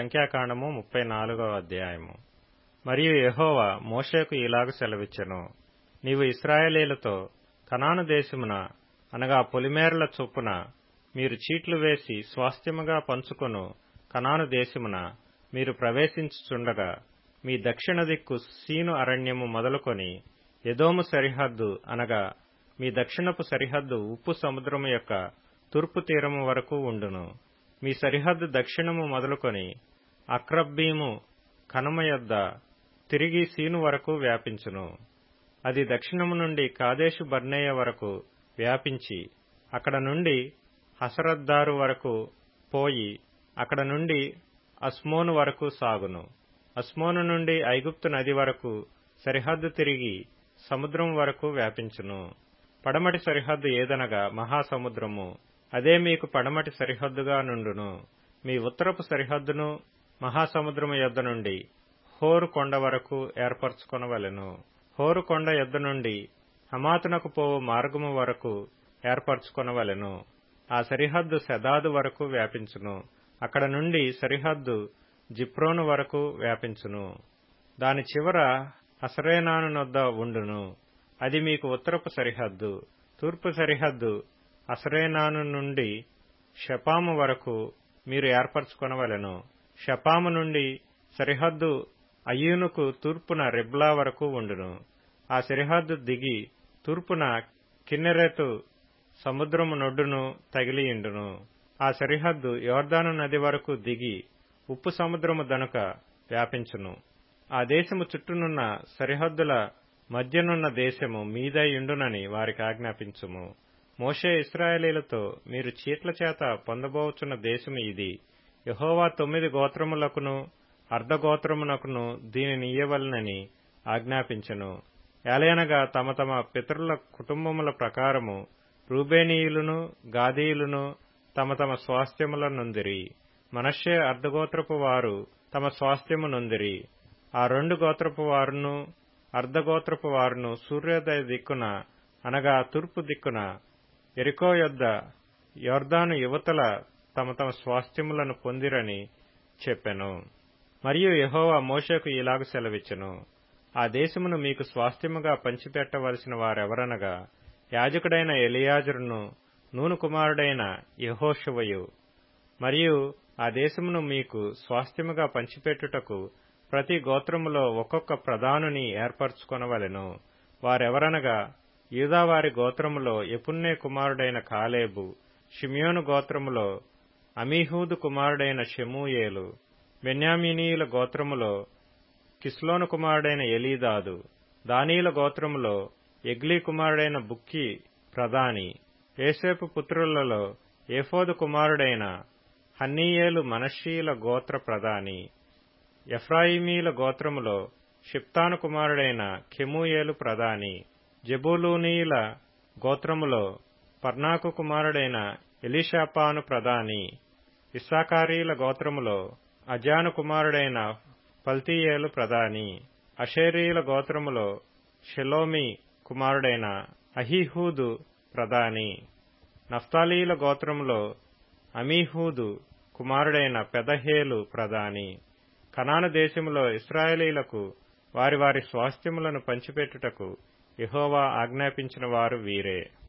సంఖ్యాకాండము 34వ అధ్యాయము. మరియు యెహోవా మోషేకు ఇలాగ సెలవిచ్చెను, నీవు ఇశ్రాయేలీయులతో కనాను దేశమున అనగా పొలిమేరల చొప్పున మీరు చీట్లు వేసి స్వాస్థ్యముగా పంచుకొను కనాను దేశమున మీరు ప్రవేశించుచుండగా మీ దక్షిణ దిక్కు సీను అరణ్యము మొదలుకొని ఎదోము సరిహద్దు అనగా మీ దక్షిణపు సరిహద్దు ఉప్పు సముద్రము యొక్క తూర్పు తీరము వరకు ఉండును. మీ సరిహద్దు దక్షిణము మొదలుకొని అక్రబ్బీము కనుమ యొద్ద తిరిగి సీను వరకు వ్యాపించును. అది దక్షిణము నుండి కాదేషు బర్నేయ వరకు వ్యాపించి అక్కడ నుండి హసరద్దారు వరకు పోయి అక్కడ నుండి అస్మోను వరకు సాగును. అస్మోను నుండి ఐగుప్తు నది వరకు సరిహద్దు తిరిగి సముద్రం వరకు వ్యాపించును. పడమటి సరిహద్దు ఏదనగా మహాసముద్రము, అదే మీకు పడమటి సరిహద్దుగా నుండును. మీ ఉత్తరపు సరిహద్దును మహాసముద్రము యొద్ద నుండి హోరు కొండ వరకు ఏర్పరచుకొనవలెను. హోరు కొండ యొద్ద నుండి హమాతునకు పోవు మార్గము వరకు ఏర్పరచుకొనవలెను. ఆ సరిహద్దు సెదాదు వరకు వ్యాపించును. అక్కడ నుండి సరిహద్దు జిప్రోను వరకు వ్యాపించును. దాని చివర హసరేనానునొద్ద ఉండును. అది మీకు ఉత్తరపు సరిహద్దు. తూర్పు సరిహద్దు హసరేనాను నుండి షపాము వరకు మీరు ఏర్పరచుకొనవలెను. షపాము నుండి సరిహద్దు అయ్యూనుకు తూర్పున రిబ్లా వరకు ఉండును. ఆ సరిహద్దు దిగి తూర్పున కిన్నెరెతు సముద్రము నొడ్డును తగిలియుండును. ఆ సరిహద్దు యోర్దాను నది వరకు దిగి ఉప్పు సముద్రము దనుక వ్యాపించును. ఆ దేశము చుట్టూనున్న సరిహద్దుల మధ్యనున్న దేశము మీదయుండునని వారికి ఆజ్ఞాపించుము. మోషే ఇశ్రాయేలీయులతో మీరు చీట్ల చేత పొందబోచున్న దేశము ఇది. యెహోవా 9 గోత్రములకును అర్ధగోత్రమునకును దీనిని ఇయ్యవలెనని ఆజ్ఞాపించెను. ఏలయనగా తమ తమ పితరుల కుటుంబముల ప్రకారము రూబేనీయులును గాదీయులును తమ తమ స్వాస్థ్యముల నొందిరి. మనష్షే అర్ధగోత్రపు వారు తమ స్వాస్థ్యము నొందిరి. ఆ 2 గోత్రపు వారును అర్ధగోత్రపు వారును సూర్యోదయ దిక్కున అనగా తూర్పు దిక్కున యెరికో యొద్ద యోర్దాను యువతల తమ తమ స్వాస్థ్యములను పొందిరని చెప్పెను. మరియు యెహోవా మోషేకు ఇలాగ సెలవిచ్చెను, ఆ దేశమును మీకు స్వాస్థ్యముగా పంచిపెట్టవలసిన వారెవరనగా యాజకుడైన ఎలియాజరును నూను కుమారుడైన యెహోషువయు. మరియు ఆ దేశమును మీకు స్వాస్థ్యముగా పంచిపెట్టుటకు ప్రతి గోత్రములో ఒక్కొక్క ప్రధానుని ఏర్పరచుకొనవలెను. వారెవరనగా యూదావారి గోత్రములో యెఫున్నె కుమారుడైన కాలేబు, షిమ్యోను గోత్రములో అమీహూదు కుమారుడైన షెమూయేలు, బెన్యామీనీయుల గోత్రములో కిస్లోను కుమారుడైన ఎలీదాదు, దానీయుల గోత్రములో ఎగ్లీ కుమారుడైన బుక్కి ప్రధాని, యోసేపు పుత్రులలో ఏఫోదు కుమారుడైన హన్నీయేలు మనష్షీయుల గోత్ర ప్రధాని, ఎఫ్రాయిమీల గోత్రములో షిప్తాను కుమారుడైన కెమూయేలు ప్రధాని, జెబూలూనీయుల గోత్రములో పర్నాకు కుమారుడైన ఎలీషాపాను ప్రధాని, ఇస్సాకారీల గోత్రములో అజాను కుమారుడైన పల్తీయేలు ప్రధాని, అషేరీయుల గోత్రములో షెలోమి కుమారుడైన అహీహూదు ప్రధాని, నఫ్తాలీయుల గోత్రములో అమీహూదు కుమారుడైన పెదహేలు ప్రధాని. కనాను దేశములో ఇశ్రాయేలీయులకు వారి వారి స్వాస్థ్యములను పంచిపెట్టుటకు యెహోవా ఆజ్ఞాపించిన వారు వీరే.